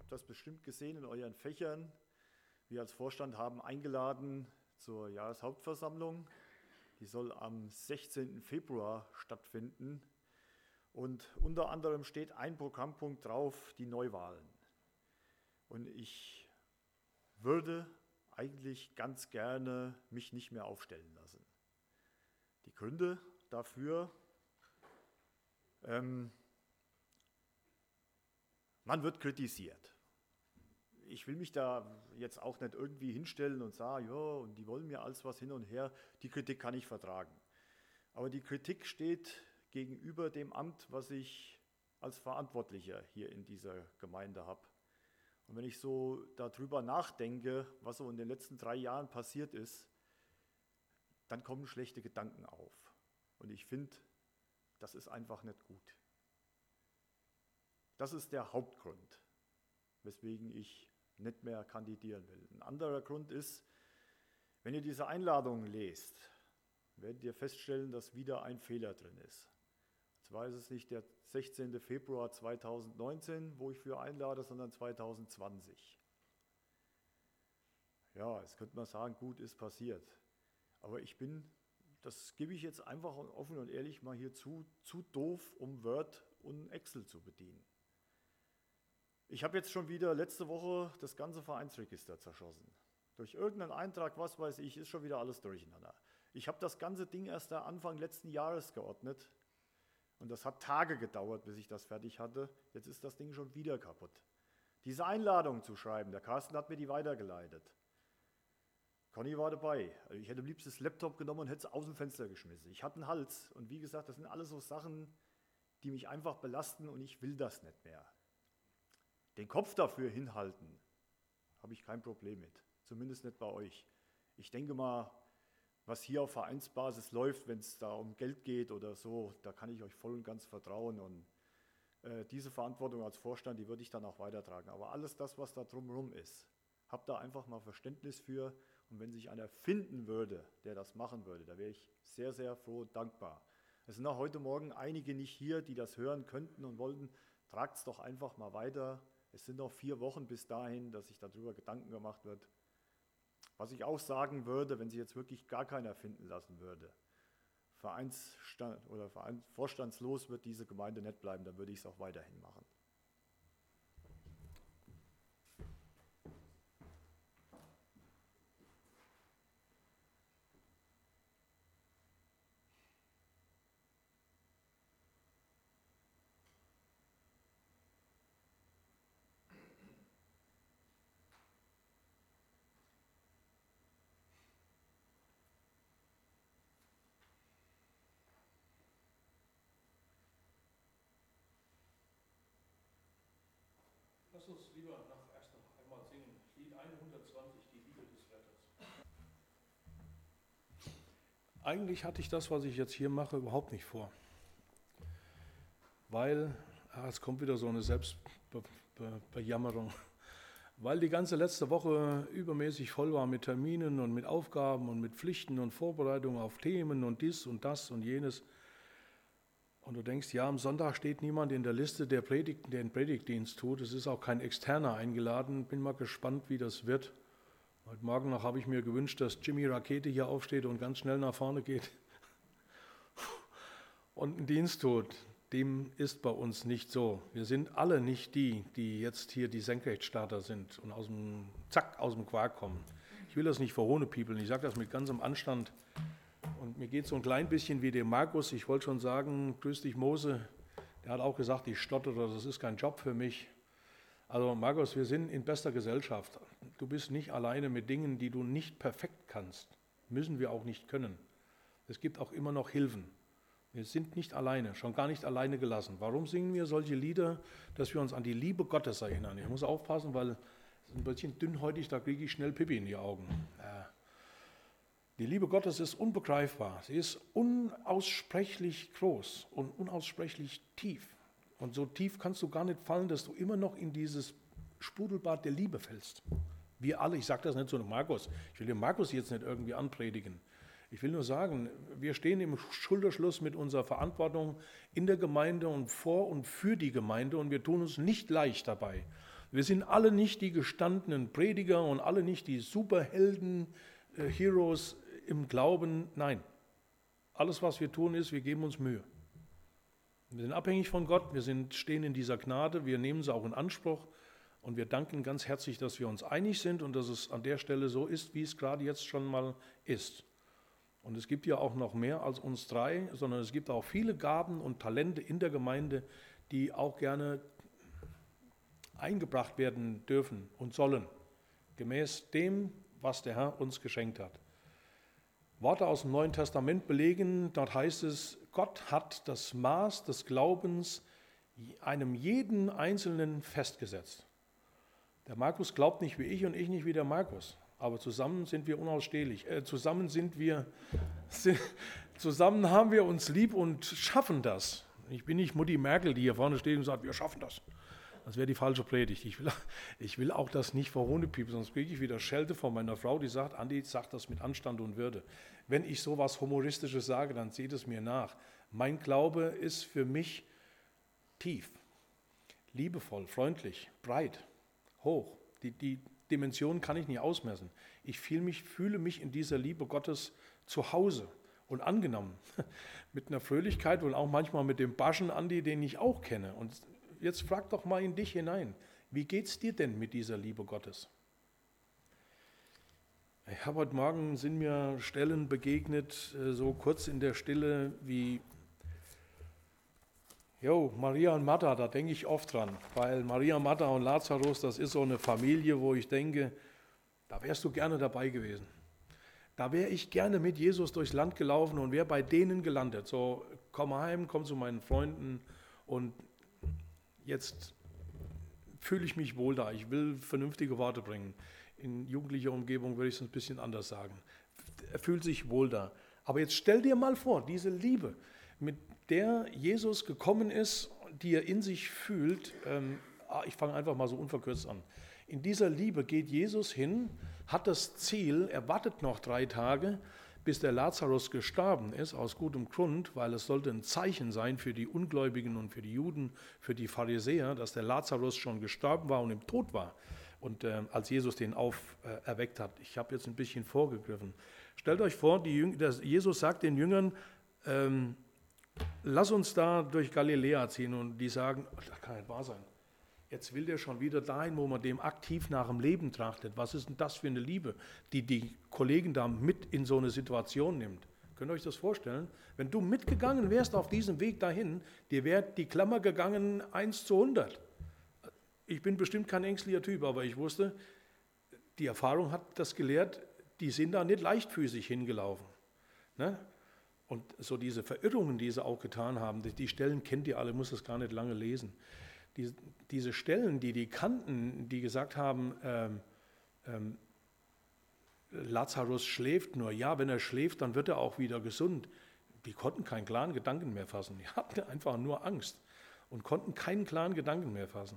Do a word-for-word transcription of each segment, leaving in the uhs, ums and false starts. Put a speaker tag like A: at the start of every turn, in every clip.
A: habt das bestimmt gesehen in euren Fächern. Wir als Vorstand haben eingeladen zur Jahreshauptversammlung. Die soll am sechzehnten Februar stattfinden. Und unter anderem steht ein Programmpunkt drauf, die Neuwahlen. Und ich würde eigentlich ganz gerne mich nicht mehr aufstellen lassen. Die Gründe dafür, ähm, man wird kritisiert. Ich will mich da jetzt auch nicht irgendwie hinstellen und sagen, ja, und die wollen mir alles was hin und her. Die Kritik kann ich vertragen. Aber die Kritik steht gegenüber dem Amt, was ich als Verantwortlicher hier in dieser Gemeinde habe. Und wenn ich so darüber nachdenke, was so in den letzten drei Jahren passiert ist, dann kommen schlechte Gedanken auf. Und ich finde, das ist einfach nicht gut. Das ist der Hauptgrund, weswegen ich nicht mehr kandidieren will. Ein anderer Grund ist, wenn ihr diese Einladungen lest, werdet ihr feststellen, dass wieder ein Fehler drin ist. Und zwar ist es nicht der sechzehnten Februar zweitausendneunzehn, wo ich für einlade, sondern zweitausendzwanzig. Ja, jetzt könnte man sagen, gut, ist passiert. Aber ich bin, das gebe ich jetzt einfach offen und ehrlich mal hier zu, zu doof, um Word und Excel zu bedienen. Ich habe jetzt schon wieder letzte Woche das ganze Vereinsregister zerschossen. Durch irgendeinen Eintrag, was weiß ich, ist schon wieder alles durcheinander. Ich habe das ganze Ding erst Anfang letzten Jahres geordnet und das hat Tage gedauert, bis ich das fertig hatte. Jetzt ist das Ding schon wieder kaputt. Diese Einladung zu schreiben, der Carsten hat mir die weitergeleitet. Conny war dabei. Ich hätte am liebsten das Laptop genommen und hätte es aus dem Fenster geschmissen. Ich hatte einen Hals und wie gesagt, das sind alles so Sachen, die mich einfach belasten und ich will das nicht mehr. Den Kopf dafür hinhalten, habe ich kein Problem mit, zumindest nicht bei euch. Ich denke mal, was hier auf Vereinsbasis läuft, wenn es da um Geld geht oder so, da kann ich euch voll und ganz vertrauen und äh, diese Verantwortung als Vorstand, die würde ich dann auch weitertragen. Aber alles das, was da drumherum ist, habt da einfach mal Verständnis für und wenn sich einer finden würde, der das machen würde, da wäre ich sehr, sehr froh und dankbar. Es sind auch heute Morgen einige nicht hier, die das hören könnten und wollten, tragt es doch einfach mal weiter. Es sind noch vier Wochen bis dahin, dass sich darüber Gedanken gemacht wird. Was ich auch sagen würde, wenn sich jetzt wirklich gar keiner finden lassen würde, Vereinsstand oder Vereins, vorstandslos wird diese Gemeinde nicht bleiben, dann würde ich es auch weiterhin machen.
B: Lass uns lieber nach erst noch einmal singen. Lied hundertzwanzig, die Liebe des Retters. Eigentlich hatte ich das, was ich jetzt hier mache, überhaupt nicht vor. Weil, ah, es kommt wieder so eine Selbstbejammerung, weil die ganze letzte Woche übermäßig voll war mit Terminen und mit Aufgaben und mit Pflichten und Vorbereitungen auf Themen und dies und das und jenes. Und du denkst, ja, am Sonntag steht niemand in der Liste, der Predigt, den Predigtdienst tut. Es ist auch kein Externer eingeladen. Bin mal gespannt, wie das wird. Heute Morgen noch habe ich mir gewünscht, dass Jimmy Rakete hier aufsteht und ganz schnell nach vorne geht und einen Dienst tut. Dem ist bei uns nicht so. Wir sind alle nicht die, die jetzt hier die Senkrechtstarter sind und aus dem, zack, aus dem Quark kommen. Ich will das nicht verhohnepiepeln, ich sage das mit ganzem Anstand. Und mir geht es so ein klein bisschen wie dem Markus. Ich wollte schon sagen, grüß dich Mose. Der hat auch gesagt, ich stottere, das ist kein Job für mich. Also Markus, wir sind in bester Gesellschaft. Du bist nicht alleine mit Dingen, die du nicht perfekt kannst. Müssen wir auch nicht können. Es gibt auch immer noch Hilfen. Wir sind nicht alleine, schon gar nicht alleine gelassen. Warum singen wir solche Lieder? Dass wir uns an die Liebe Gottes erinnern. Ich muss aufpassen, weil es ist ein bisschen dünnhäutig, da kriege ich schnell Pipi in die Augen. Ja. Die Liebe Gottes ist unbegreifbar. Sie ist unaussprechlich groß und unaussprechlich tief. Und so tief kannst du gar nicht fallen, dass du immer noch in dieses Sprudelbad der Liebe fällst. Wir alle, ich sage das nicht so dem Markus, ich will den Markus jetzt nicht irgendwie anpredigen. Ich will nur sagen, wir stehen im Schulterschluss mit unserer Verantwortung in der Gemeinde und vor und für die Gemeinde und wir tun uns nicht leicht dabei. Wir sind alle nicht die gestandenen Prediger und alle nicht die Superhelden, äh, Heroes im Glauben. Nein, alles, was wir tun, ist, wir geben uns Mühe. Wir sind abhängig von Gott, wir sind, stehen in dieser Gnade, wir nehmen sie auch in Anspruch und wir danken ganz herzlich, dass wir uns einig sind und dass es an der Stelle so ist, wie es gerade jetzt schon mal ist. Und es gibt ja auch noch mehr als uns drei, sondern es gibt auch viele Gaben und Talente in der Gemeinde, die auch gerne eingebracht werden dürfen und sollen, gemäß dem, was der Herr uns geschenkt hat. Worte aus dem Neuen Testament belegen, dort heißt es, Gott hat das Maß des Glaubens einem jeden Einzelnen festgesetzt. Der Markus glaubt nicht wie ich und ich nicht wie der Markus, aber zusammen sind wir unausstehlich. Äh, zusammen sind wir, sind, zusammen haben wir uns lieb und schaffen das. Ich bin nicht Mutti Merkel, die hier vorne steht und sagt, wir schaffen das. Das wäre die falsche Predigt. Ich will, ich will auch das nicht verhohnepiepeln, sonst kriege ich wieder Schelte von meiner Frau, die sagt, Andi, sag das mit Anstand und Würde. Wenn ich sowas Humoristisches sage, dann seht es mir nach. Mein Glaube ist für mich tief, liebevoll, freundlich, breit, hoch. Die, die Dimension kann ich nicht ausmessen. Ich fühle mich, fühle mich in dieser Liebe Gottes zu Hause und angenommen. Mit einer Fröhlichkeit und auch manchmal mit dem Baschen Andi, den ich auch kenne. Und jetzt frag doch mal in dich hinein, wie geht's dir denn mit dieser Liebe Gottes? Ich habe heute Morgen, sind mir Stellen begegnet, so kurz in der Stille wie, jo, Maria und Martha, da denke ich oft dran, weil Maria, Martha und Lazarus, das ist so eine Familie, wo ich denke, da wärst du gerne dabei gewesen. Da wäre ich gerne mit Jesus durchs Land gelaufen und wäre bei denen gelandet. So, komm heim, komm zu meinen Freunden und jetzt fühle ich mich wohl da. Ich will vernünftige Worte bringen. In jugendlicher Umgebung würde ich es ein bisschen anders sagen. Er fühlt sich wohl da. Aber jetzt stell dir mal vor, diese Liebe, mit der Jesus gekommen ist, die er in sich fühlt, ähm, ich fange einfach mal so unverkürzt an. In dieser Liebe geht Jesus hin, hat das Ziel, er wartet noch drei Tage, bis der Lazarus gestorben ist, aus gutem Grund, weil es sollte ein Zeichen sein für die Ungläubigen und für die Juden, für die Pharisäer, dass der Lazarus schon gestorben war und im Tod war. Und äh, als Jesus den auferweckt äh, hat. Ich habe jetzt ein bisschen vorgegriffen. Stellt euch vor, die Jüng- der Jesus sagt den Jüngern, ähm, lass uns da durch Galiläa ziehen. Und die sagen, das kann nicht wahr sein. Jetzt will der schon wieder dahin, wo man dem aktiv nach dem Leben trachtet. Was ist denn das für eine Liebe, die die Kollegen da mit in so eine Situation nimmt? Könnt ihr euch das vorstellen? Wenn du mitgegangen wärst auf diesem Weg dahin, dir wäre die Klammer gegangen eins zu hundert. Ich bin bestimmt kein ängstlicher Typ, aber ich wusste, die Erfahrung hat das gelehrt, die sind da nicht leichtfüßig hingelaufen. Ne? Und so diese Verirrungen, die sie auch getan haben, die, die Stellen kennt ihr alle, muss das gar nicht lange lesen. Die, diese Stellen, die die kannten, die gesagt haben, ähm, ähm, Lazarus schläft nur, ja, wenn er schläft, dann wird er auch wieder gesund. Die konnten keinen klaren Gedanken mehr fassen. Die hatten einfach nur Angst und konnten keinen klaren Gedanken mehr fassen.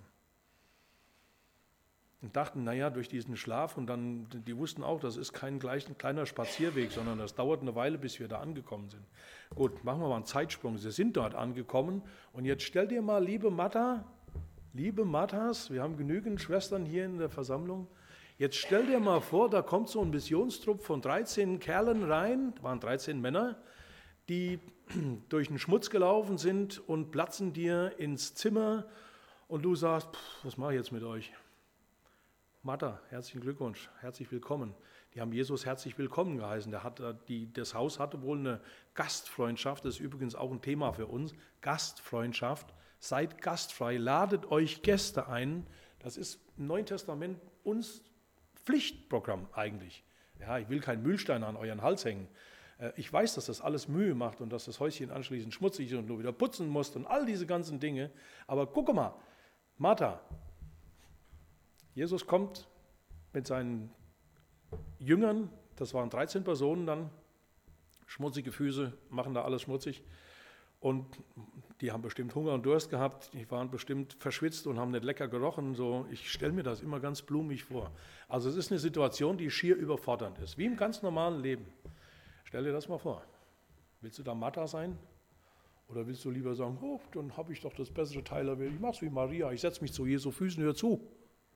B: Und dachten, naja, durch diesen Schlaf, und dann, die wussten auch, das ist kein gleich, ein kleiner Spazierweg, sondern das dauert eine Weile, bis wir da angekommen sind. Gut, machen wir mal einen Zeitsprung. Sie sind dort angekommen und jetzt stell dir mal, liebe Martha, liebe Marthas, wir haben genügend Schwestern hier in der Versammlung, jetzt stell dir mal vor, da kommt so ein Missionstrupp von dreizehn Kerlen rein, waren dreizehn Männer, die durch den Schmutz gelaufen sind und platzen dir ins Zimmer und du sagst, pff, was mache ich jetzt mit euch? Martha, herzlichen Glückwunsch, herzlich willkommen. Die haben Jesus herzlich willkommen geheißen. Der hat, die, das Haus hatte wohl eine Gastfreundschaft, das ist übrigens auch ein Thema für uns, Gastfreundschaft. Seid gastfrei, ladet euch Gäste ein. Das ist im Neuen Testament uns Pflichtprogramm eigentlich. Ja, ich will keinen Mühlstein an euren Hals hängen. Ich weiß, dass das alles Mühe macht und dass das Häuschen anschließend schmutzig ist und du wieder putzen musst und all diese ganzen Dinge. Aber guck mal, Martha, Jesus kommt mit seinen Jüngern, das waren dreizehn Personen dann, schmutzige Füße, machen da alles schmutzig und die haben bestimmt Hunger und Durst gehabt, die waren bestimmt verschwitzt und haben nicht lecker gerochen. So, ich stelle mir das immer ganz blumig vor. Also es ist eine Situation, die schier überfordernd ist, wie im ganz normalen Leben. Stell dir das mal vor. Willst du da Martha sein? Oder willst du lieber sagen, oh, dann habe ich doch das bessere Teil, ich mache es wie Maria, ich setze mich zu Jesu Füßen, hör zu.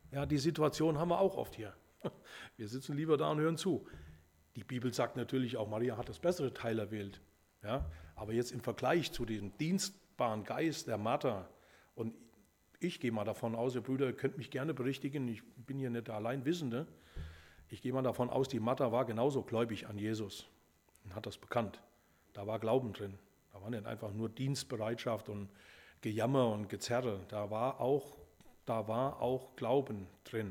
B: Ja, die Situation haben wir auch oft hier. Wir sitzen lieber da und hören zu. Die Bibel sagt natürlich auch, Maria hat das bessere Teil erwählt. Ja, aber jetzt im Vergleich zu diesem dienstbaren Geist der Martha, und ich gehe mal davon aus, ihr Brüder, ihr könnt mich gerne berichtigen, ich bin hier nicht der Alleinwissende, ich gehe mal davon aus, die Martha war genauso gläubig an Jesus und hat das bekannt. Da war Glauben drin. Da war nicht einfach nur Dienstbereitschaft und Gejammer und Gezerre. Da war auch, da war auch Glauben drin.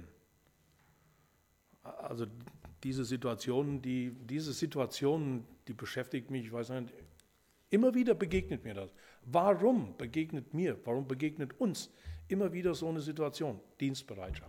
B: Also diese Situation, die, diese Situation, die beschäftigt mich, ich weiß nicht, immer wieder begegnet mir das. Warum begegnet mir, warum begegnet uns immer wieder so eine Situation? Dienstbereitschaft.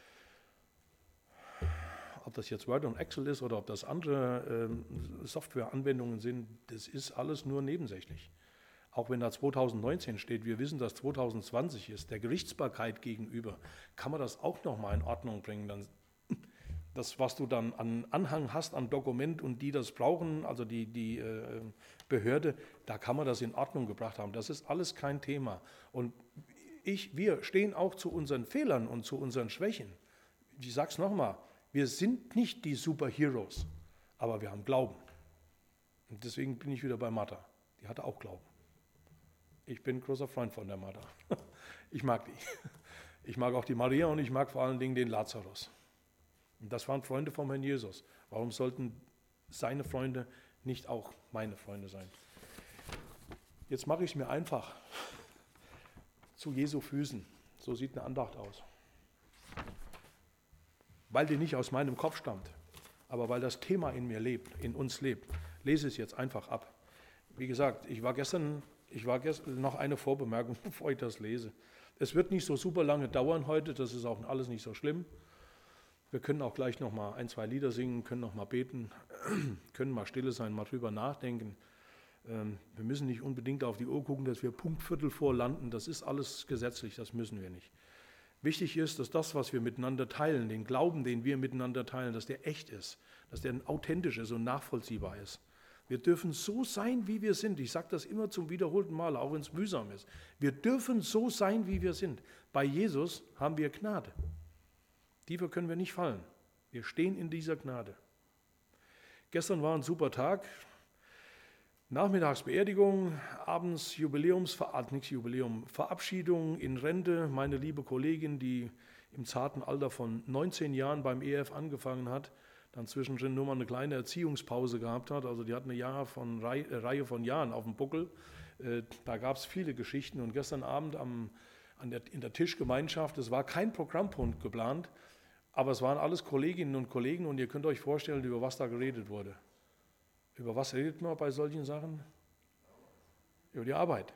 B: Ob das jetzt Word und Excel ist oder ob das andere äh, Softwareanwendungen sind, das ist alles nur nebensächlich. Auch wenn da zweitausendneunzehn steht, wir wissen, dass zweitausendzwanzig ist, der Gerichtsbarkeit gegenüber, kann man das auch nochmal in Ordnung bringen. Dann, das, was du dann an Anhang hast, an Dokument und die das brauchen, also die, die äh, Behörde, da kann man das in Ordnung gebracht haben. Das ist alles kein Thema. Und ich, wir stehen auch zu unseren Fehlern und zu unseren Schwächen. Ich sage es nochmal, wir sind nicht die Superheroes, aber wir haben Glauben. Und deswegen bin ich wieder bei Martha. Die hatte auch Glauben. Ich bin ein großer Freund von der Martha. Ich mag die. Ich mag auch die Maria und ich mag vor allen Dingen den Lazarus. Und das waren Freunde vom Herrn Jesus. Warum sollten seine Freunde nicht auch meine Freunde sein? Jetzt mache ich es mir einfach. Zu Jesu Füßen. So sieht eine Andacht aus. Weil die nicht aus meinem Kopf stammt, aber weil das Thema in mir lebt, in uns lebt, lese es jetzt einfach ab. Wie gesagt, ich war gestern, ich war gestern noch eine Vorbemerkung, bevor ich das lese. Es wird nicht so super lange dauern heute, das ist auch alles nicht so schlimm. Wir können auch gleich noch mal ein, zwei Lieder singen, können noch mal beten, können mal stille sein, mal drüber nachdenken. Wir müssen nicht unbedingt auf die Uhr gucken, dass wir Punkt Viertel vor landen, das ist alles gesetzlich, das müssen wir nicht. Wichtig ist, dass das, was wir miteinander teilen, den Glauben, den wir miteinander teilen, dass der echt ist, dass der authentisch ist und nachvollziehbar ist. Wir dürfen so sein, wie wir sind. Ich sage das immer zum wiederholten Mal, auch wenn es mühsam ist. Wir dürfen so sein, wie wir sind. Bei Jesus haben wir Gnade. Tiefer können wir nicht fallen. Wir stehen in dieser Gnade. Gestern war ein super Tag. Nachmittags Beerdigung, abends Jubiläumsverabschiedung, nichts Jubiläum, Verabschiedung in Rente. Meine liebe Kollegin, die im zarten Alter von neunzehn Jahren beim E F angefangen hat, dann zwischendrin nur mal eine kleine Erziehungspause gehabt hat. Also die hat eine Jahr von, Reihe, Reihe von Jahren auf dem Buckel. Äh, da gab es viele Geschichten. Und gestern Abend am, an der, in der Tischgemeinschaft, es war kein Programmpunkt geplant, aber es waren alles Kolleginnen und Kollegen und ihr könnt euch vorstellen, über was da geredet wurde. Über was redet man bei solchen Sachen? Über die Arbeit.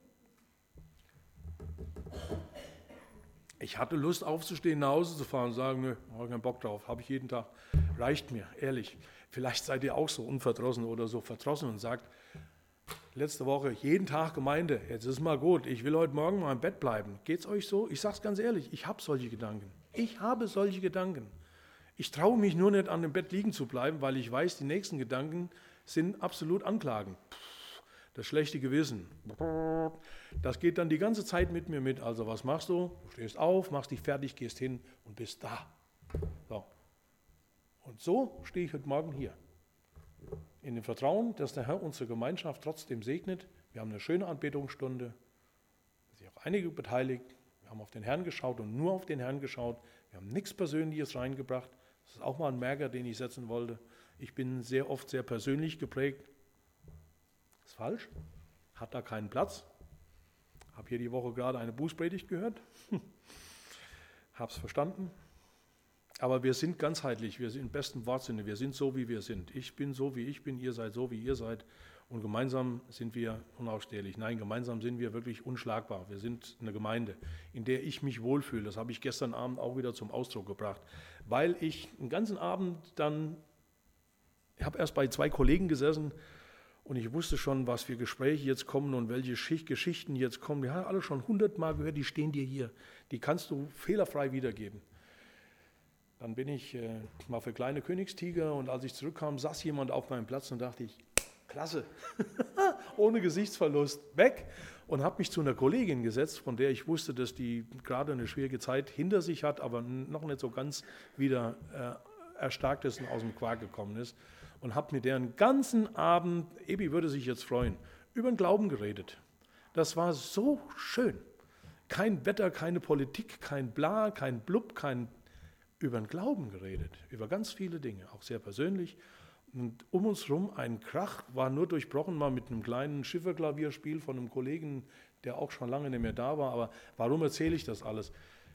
B: Ich hatte Lust aufzustehen, nach Hause zu fahren und sagen, nö, habe keinen Bock drauf, habe ich jeden Tag, reicht mir, ehrlich. Vielleicht seid ihr auch so unverdrossen oder so verdrossen und sagt, letzte Woche jeden Tag Gemeinde, jetzt ist mal gut, ich will heute Morgen mal im Bett bleiben. Geht's euch so? Ich sage es ganz ehrlich, ich habe solche Gedanken. Ich habe solche Gedanken. Ich traue mich nur nicht, an dem Bett liegen zu bleiben, weil ich weiß, die nächsten Gedanken sind absolut Anklagen. Das schlechte Gewissen. Das geht dann die ganze Zeit mit mir mit. Also was machst du? Du stehst auf, machst dich fertig, gehst hin und bist da. So. Und so stehe ich heute Morgen hier. In dem Vertrauen, dass der Herr unsere Gemeinschaft trotzdem segnet. Wir haben eine schöne Anbetungsstunde. Es sind auch einige beteiligt. Wir haben auf den Herrn geschaut und nur auf den Herrn geschaut. Wir haben nichts Persönliches reingebracht. Das ist auch mal ein Merker, den ich setzen wollte. Ich bin sehr oft sehr persönlich geprägt. Ist falsch. Hat da keinen Platz. Habe hier die Woche gerade eine Bußpredigt gehört. Habe es verstanden. Aber wir sind ganzheitlich, wir sind im besten Wortsinne, wir sind so, wie wir sind. Ich bin so, wie ich bin, ihr seid so, wie ihr seid. Und gemeinsam sind wir unausstehlich. Nein, gemeinsam sind wir wirklich unschlagbar. Wir sind eine Gemeinde, in der ich mich wohlfühle. Das habe ich gestern Abend auch wieder zum Ausdruck gebracht. Weil ich den ganzen Abend dann, ich habe erst bei zwei Kollegen gesessen und ich wusste schon, was für Gespräche jetzt kommen und welche Schicht, Geschichten jetzt kommen. Die haben alle schon hundertmal gehört, die stehen dir hier. Die kannst du fehlerfrei wiedergeben. Dann bin ich äh, mal für kleine Königstiger und als ich zurückkam, saß jemand auf meinem Platz und dachte ich, klasse, ohne Gesichtsverlust, weg. und habe mich zu einer Kollegin gesetzt, von der ich wusste, dass die gerade eine schwierige Zeit hinter sich hat, aber noch nicht so ganz wieder äh, erstarkt ist und aus dem Quark gekommen ist. Und habe mit der einen ganzen Abend, Ebi würde sich jetzt freuen, über den Glauben geredet. Das war so schön. Kein Wetter, keine Politik, kein Bla, kein Blub, kein über den Glauben geredet, über ganz viele Dinge, auch sehr persönlich. Und um uns herum ein Krach, war nur durchbrochen mal mit einem kleinen Schifferklavierspiel von einem Kollegen, der auch schon lange nicht mehr da war. Aber warum erzähle ich das alles?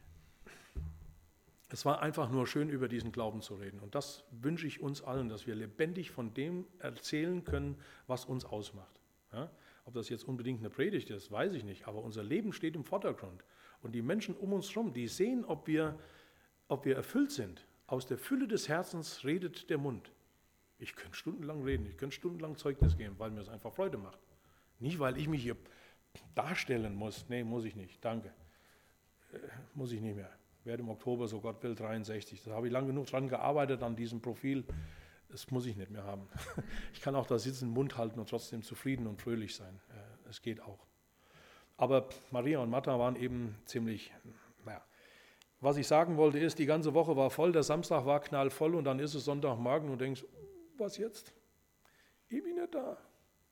B: Es war einfach nur schön, über diesen Glauben zu reden. Und das wünsche ich uns allen, dass wir lebendig von dem erzählen können, was uns ausmacht. Ja? Ob das jetzt unbedingt eine Predigt ist, weiß ich nicht. Aber unser Leben steht im Vordergrund. Und die Menschen um uns herum, die sehen, ob wir, ob wir erfüllt sind. Aus der Fülle des Herzens redet der Mund. Ich könnte stundenlang reden, ich könnte stundenlang Zeugnis geben, weil mir es einfach Freude macht. Nicht, weil ich mich hier darstellen muss. Nee, muss ich nicht. Danke. Äh, muss ich nicht mehr. Werde im Oktober, so Gott will, dreiundsechzig. Da habe ich lange genug dran gearbeitet, an diesem Profil. Das muss ich nicht mehr haben. Ich kann auch da sitzen, den Mund halten und trotzdem zufrieden und fröhlich sein. Es geht auch. Aber Maria und Martha waren eben ziemlich, naja. Was ich sagen wollte ist, die ganze Woche war voll, der Samstag war knallvoll und dann ist es Sonntagmorgen und du denkst, was jetzt? Ich bin nicht da.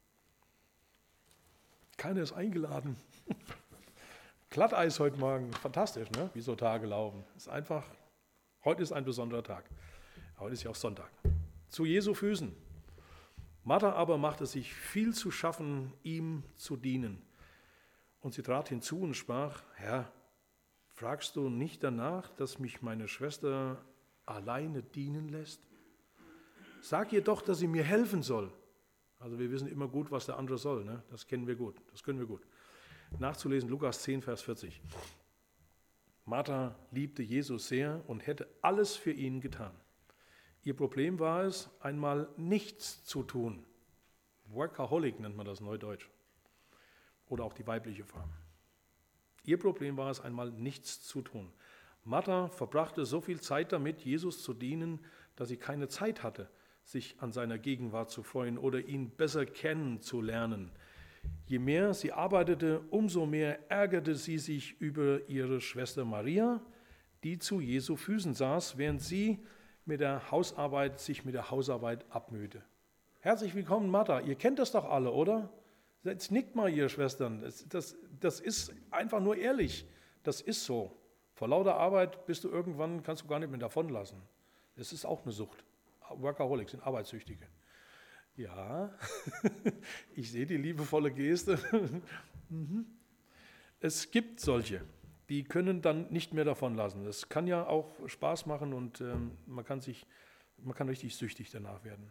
B: Keiner ist eingeladen. Glatteis heute Morgen, fantastisch, ne? Wie so Tage laufen. Ist einfach, heute ist ein besonderer Tag. Heute ist ja auch Sonntag. Zu Jesu Füßen. Martha aber machte sich viel zu schaffen, ihm zu dienen. Und sie trat hinzu und sprach, Herr, fragst du nicht danach, dass mich meine Schwester alleine dienen lässt? Sag ihr doch, dass sie mir helfen soll. Also wir wissen immer gut, was der andere soll, ne? Das kennen wir gut, das können wir gut. Nachzulesen, Lukas zehn, Vers vierzig. Martha liebte Jesus sehr und hätte alles für ihn getan. Ihr Problem war es, einmal nichts zu tun. Workaholic nennt man das neudeutsch. Oder auch die weibliche Form. Ihr Problem war es, einmal nichts zu tun. Martha verbrachte so viel Zeit damit, Jesus zu dienen, dass sie keine Zeit hatte, sich an seiner Gegenwart zu freuen oder ihn besser kennenzulernen. Je mehr sie arbeitete, umso mehr ärgerte sie sich über ihre Schwester Maria, die zu Jesu Füßen saß, während sie mit der Hausarbeit, sich mit der Hausarbeit abmühte. Herzlich willkommen, Martha. Ihr kennt das doch alle, oder? Jetzt nickt mal, ihr Schwestern. Das, das, das ist einfach nur ehrlich. Das ist so. Vor lauter Arbeit bist du irgendwann, kannst du gar nicht mehr davonlassen. Das ist auch eine Sucht. Workaholics sind Arbeitssüchtige. Ja, ich sehe die liebevolle Geste. Es gibt solche, die können dann nicht mehr davon lassen. Das kann ja auch Spaß machen und ähm, man kann sich, man kann richtig süchtig danach werden.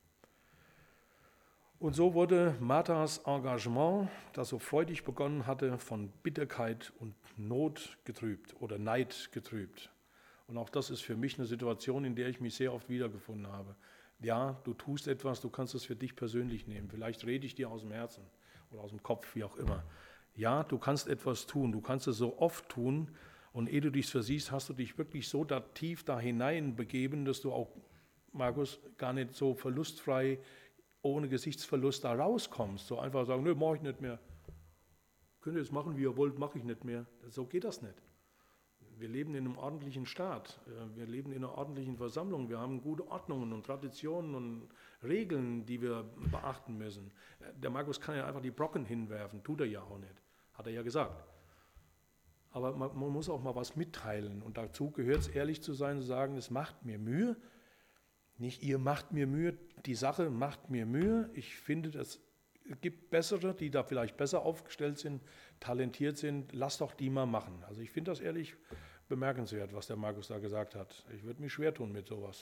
B: Und so wurde Marthas Engagement, das so freudig begonnen hatte, von Bitterkeit und Not getrübt oder Neid getrübt. Und auch das ist für mich eine Situation, in der ich mich sehr oft wiedergefunden habe. Ja, du tust etwas, du kannst es für dich persönlich nehmen. Vielleicht rede ich dir aus dem Herzen oder aus dem Kopf, wie auch immer. Ja, du kannst etwas tun, du kannst es so oft tun und ehe du dich versiehst, hast du dich wirklich so da tief da hinein begeben, dass du auch, Markus, gar nicht so verlustfrei, ohne Gesichtsverlust da rauskommst. So einfach sagen, nö, mach ich nicht mehr. Könnt ihr jetzt machen, wie ihr wollt, mache ich nicht mehr. So geht das nicht. Wir leben in einem ordentlichen Staat, wir leben in einer ordentlichen Versammlung, wir haben gute Ordnungen und Traditionen und Regeln, die wir beachten müssen. Der Markus kann ja einfach die Brocken hinwerfen, tut er ja auch nicht, hat er ja gesagt. Aber man, man muss auch mal was mitteilen und dazu gehört es, ehrlich zu sein, zu sagen, es macht mir Mühe, nicht ihr macht mir Mühe, die Sache macht mir Mühe, ich finde, es gibt bessere, die da vielleicht besser aufgestellt sind, talentiert sind, lass doch die mal machen. Also ich finde das ehrlich bemerkenswert, was der Markus da gesagt hat. Ich würde mich schwer tun mit sowas.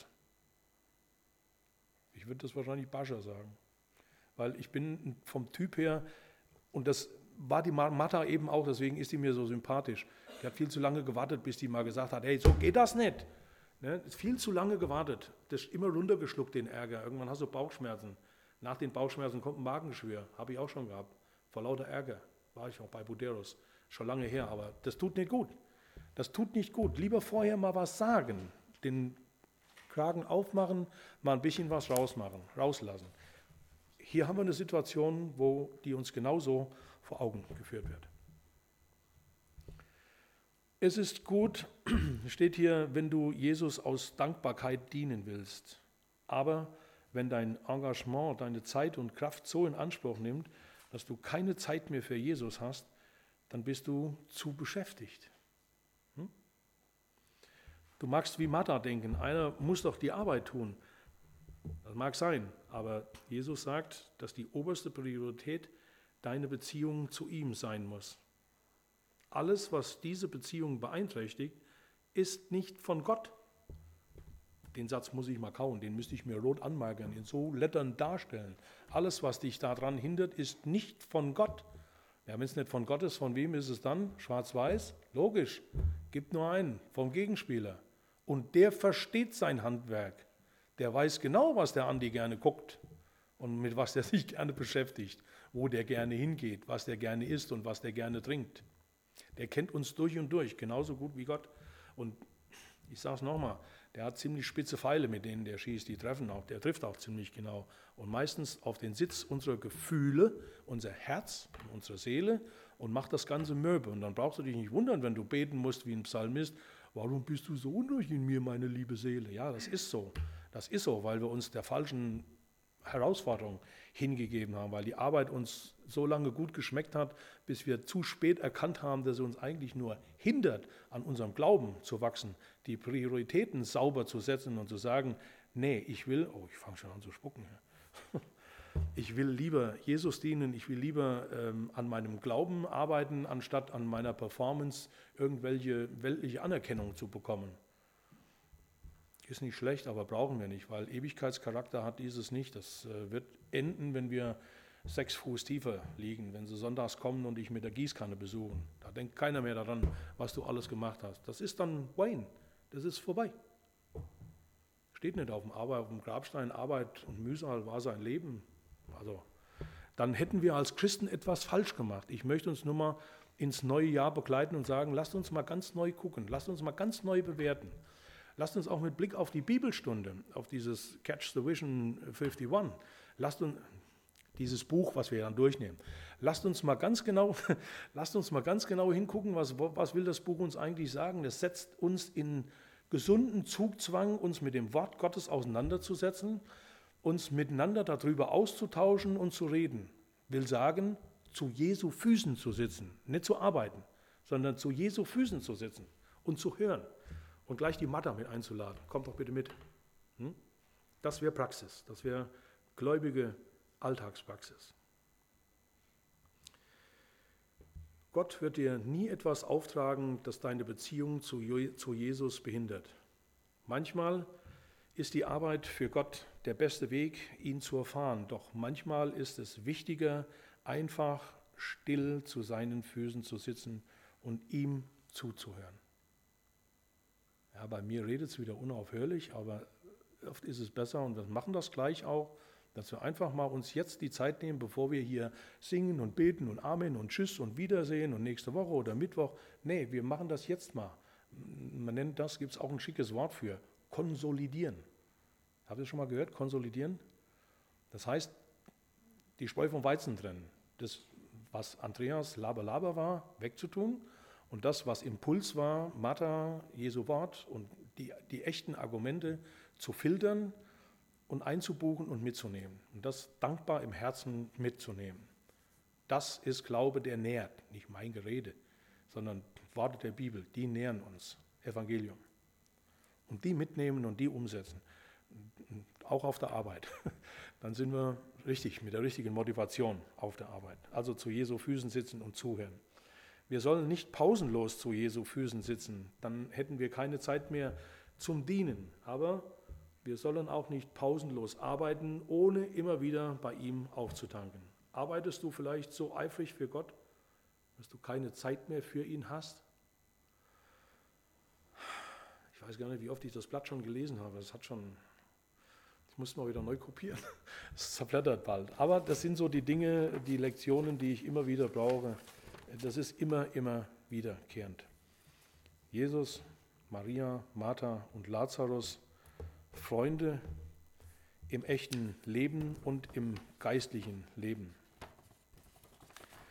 B: Ich würde das wahrscheinlich Bascher sagen. Weil ich bin vom Typ her, und das war die Martha eben auch, deswegen ist die mir so sympathisch. Die hat viel zu lange gewartet, bis die mal gesagt hat, hey, so geht das nicht. Ne? Viel zu lange gewartet, das ist immer runtergeschluckt, den Ärger. Irgendwann hast du Bauchschmerzen. Nach den Bauchschmerzen kommt ein Magengeschwür, habe ich auch schon gehabt. Vor lauter Ärger war ich auch bei Buderus, schon lange her, aber das tut nicht gut. Das tut nicht gut. Lieber vorher mal was sagen, den Kragen aufmachen, mal ein bisschen was rausmachen, rauslassen. Hier haben wir eine Situation, wo die uns genauso vor Augen geführt wird. Es ist gut, steht hier, wenn du Jesus aus Dankbarkeit dienen willst. Aber wenn dein Engagement, deine Zeit und Kraft so in Anspruch nimmt, dass du keine Zeit mehr für Jesus hast, dann bist du zu beschäftigt. Hm? Du magst wie Martha denken, einer muss doch die Arbeit tun. Das mag sein, aber Jesus sagt, dass die oberste Priorität deine Beziehung zu ihm sein muss. Alles, was diese Beziehung beeinträchtigt, ist nicht von Gott. Den Satz muss ich mal kauen, den müsste ich mir rot anmarkern, in so Lettern darstellen. Alles, was dich daran hindert, ist nicht von Gott. Ja, wenn es nicht von Gott ist, von wem ist es dann? Schwarz-Weiß? Logisch, gibt nur einen, vom Gegenspieler. Und der versteht sein Handwerk. Der weiß genau, was der Andi gerne guckt und mit was der sich gerne beschäftigt, wo der gerne hingeht, was der gerne isst und was der gerne trinkt. Der kennt uns durch und durch, genauso gut wie Gott. Und ich sage es nochmal, der hat ziemlich spitze Pfeile, mit denen der schießt, die treffen auch, der trifft auch ziemlich genau. Und meistens auf den Sitz unserer Gefühle, unser Herz, unsere Seele und macht das Ganze mürbe. Und dann brauchst du dich nicht wundern, wenn du beten musst wie ein Psalmist, warum bist du so unruhig in mir, meine liebe Seele? Ja, das ist so. Das ist so, weil wir uns der falschen Herausforderung hingegeben haben, weil die Arbeit uns so lange gut geschmeckt hat, bis wir zu spät erkannt haben, dass sie uns eigentlich nur hindert, an unserem Glauben zu wachsen, die Prioritäten sauber zu setzen und zu sagen, nee, ich will, oh, ich fange schon an zu spucken, ich will lieber Jesus dienen, ich will lieber ähm, an meinem Glauben arbeiten, anstatt an meiner Performance irgendwelche weltliche Anerkennung zu bekommen. Ist nicht schlecht, aber brauchen wir nicht, weil Ewigkeitscharakter hat dieses nicht. Das äh, wird enden, wenn wir sechs Fuß tiefer liegen, wenn sie sonntags kommen und dich mit der Gießkanne besuchen. Da denkt keiner mehr daran, was du alles gemacht hast. Das ist dann Wayne, das ist vorbei. Steht nicht auf dem, Arbeit, auf dem Grabstein, Arbeit und Mühsal war sein Leben. Also, dann hätten wir als Christen etwas falsch gemacht. Ich möchte uns nur mal ins neue Jahr begleiten und sagen, lasst uns mal ganz neu gucken, lasst uns mal ganz neu bewerten. Lasst uns auch mit Blick auf die Bibelstunde, auf dieses Catch the Vision einundfünfzig, lasst uns dieses Buch, was wir dann durchnehmen, lasst uns mal ganz genau, lasst uns mal ganz genau hingucken, was, was will das Buch uns eigentlich sagen. Das setzt uns in gesunden Zugzwang, uns mit dem Wort Gottes auseinanderzusetzen, uns miteinander darüber auszutauschen und zu reden. Will sagen, zu Jesu Füßen zu sitzen, nicht zu arbeiten, sondern zu Jesu Füßen zu sitzen und zu hören. Und gleich die Martha mit einzuladen. Kommt doch bitte mit. Hm? Das wäre Praxis, das wäre gläubige Alltagspraxis. Gott wird dir nie etwas auftragen, das deine Beziehung zu Jesus behindert. Manchmal ist die Arbeit für Gott der beste Weg, ihn zu erfahren. Doch manchmal ist es wichtiger, einfach still zu seinen Füßen zu sitzen und ihm zuzuhören. Ja, bei mir redet es wieder unaufhörlich, aber oft ist es besser und wir machen das gleich auch, dass wir einfach mal uns jetzt die Zeit nehmen, bevor wir hier singen und beten und Amen und Tschüss und Wiedersehen und nächste Woche oder Mittwoch. Nee, wir machen das jetzt mal. Man nennt das, gibt es auch ein schickes Wort für, konsolidieren. Habt ihr das schon mal gehört, konsolidieren? Das heißt, die Spreu vom Weizen trennen. Das, was Andreas Laber Laber war, wegzutun. Und das, was Impuls war, Martha, Jesu Wort und die, die echten Argumente zu filtern und einzubuchen und mitzunehmen. Und das dankbar im Herzen mitzunehmen. Das ist Glaube, der nährt. Nicht mein Gerede, sondern Worte der Bibel, die nähren uns. Evangelium. Und die mitnehmen und die umsetzen. Auch auf der Arbeit. Dann sind wir richtig, mit der richtigen Motivation auf der Arbeit. Also zu Jesu Füßen sitzen und zuhören. Wir sollen nicht pausenlos zu Jesu Füßen sitzen, dann hätten wir keine Zeit mehr zum Dienen. Aber wir sollen auch nicht pausenlos arbeiten, ohne immer wieder bei ihm aufzutanken. Arbeitest du vielleicht so eifrig für Gott, dass du keine Zeit mehr für ihn hast? Ich weiß gar nicht, wie oft ich das Blatt schon gelesen habe. Das hat schon, ich muss mal wieder neu kopieren. Es zerblättert bald. Aber das sind so die Dinge, die Lektionen, die ich immer wieder brauche. Das ist immer, immer wiederkehrend. Jesus, Maria, Martha und Lazarus, Freunde im echten Leben und im geistlichen Leben.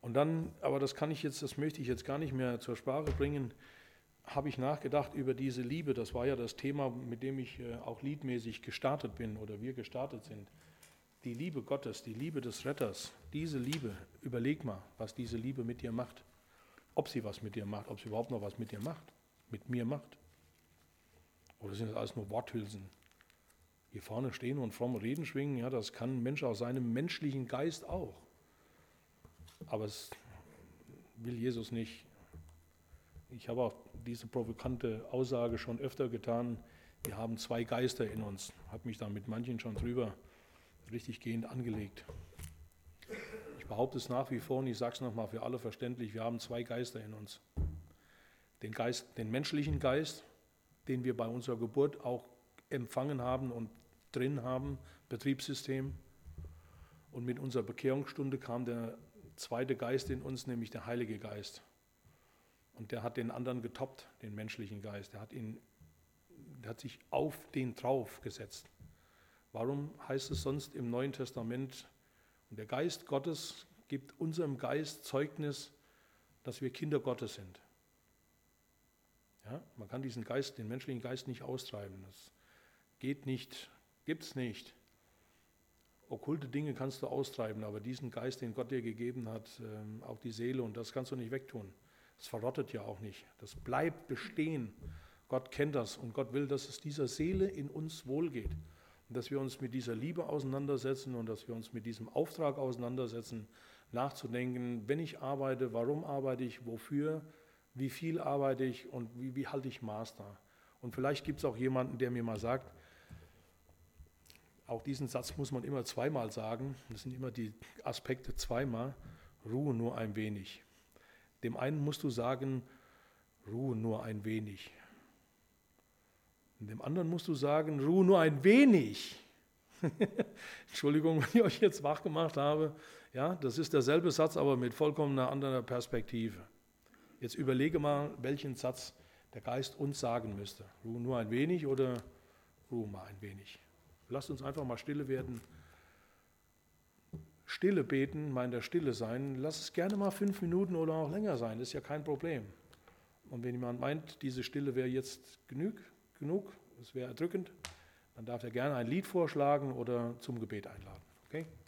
B: Und dann, aber das kann ich jetzt, das möchte ich jetzt gar nicht mehr zur Sprache bringen, habe ich nachgedacht über diese Liebe. Das war ja das Thema, mit dem ich auch liedmäßig gestartet bin oder wir gestartet sind. Die Liebe Gottes, die Liebe des Retters, diese Liebe, überleg mal, was diese Liebe mit dir macht. Ob sie was mit dir macht, ob sie überhaupt noch was mit dir macht, mit mir macht. Oder sind das alles nur Worthülsen? Hier vorne stehen und fromm Reden schwingen, ja, das kann ein Mensch aus seinem menschlichen Geist auch. Aber es will Jesus nicht. Ich habe auch diese provokante Aussage schon öfter getan, wir haben zwei Geister in uns. Ich habe mich da mit manchen schon drüber richtig gehend angelegt. Ich behaupte es nach wie vor und ich sage es nochmal für alle verständlich, wir haben zwei Geister in uns. Den Geist, den menschlichen Geist, den wir bei unserer Geburt auch empfangen haben und drin haben, Betriebssystem. Und mit unserer Bekehrungsstunde kam der zweite Geist in uns, nämlich der Heilige Geist. Und der hat den anderen getoppt, den menschlichen Geist. Der hat, ihn, der hat sich auf den drauf gesetzt. Warum heißt es sonst im Neuen Testament, und der Geist Gottes gibt unserem Geist Zeugnis, dass wir Kinder Gottes sind? Ja, man kann diesen Geist, den menschlichen Geist nicht austreiben. Das geht nicht, gibt es nicht. Okkulte Dinge kannst du austreiben, aber diesen Geist, den Gott dir gegeben hat, auch die Seele, und das kannst du nicht wegtun. Das verrottet ja auch nicht. Das bleibt bestehen. Gott kennt das und Gott will, dass es dieser Seele in uns wohlgeht. Und dass wir uns mit dieser Liebe auseinandersetzen und dass wir uns mit diesem Auftrag auseinandersetzen, nachzudenken, wenn ich arbeite, warum arbeite ich, wofür, wie viel arbeite ich und wie, wie halte ich Maß da. Und vielleicht gibt es auch jemanden, der mir mal sagt, auch diesen Satz muss man immer zweimal sagen, das sind immer die Aspekte zweimal, ruhe nur ein wenig. Dem einen musst du sagen, ruhe nur ein wenig. Und dem anderen musst du sagen, ruhe nur ein wenig. Entschuldigung, wenn ich euch jetzt wach gemacht habe. Ja, das ist derselbe Satz, aber mit vollkommen einer anderen Perspektive. Jetzt überlege mal, welchen Satz der Geist uns sagen müsste. Ruhe nur ein wenig oder ruhe mal ein wenig. Lasst uns einfach mal stille werden. Stille beten, mal in der Stille sein. Lass es gerne mal fünf Minuten oder auch länger sein, das ist ja kein Problem. Und wenn jemand meint, diese Stille wäre jetzt genug, genug, das wäre erdrückend, dann darf er gerne ein Lied vorschlagen oder zum Gebet einladen. Okay?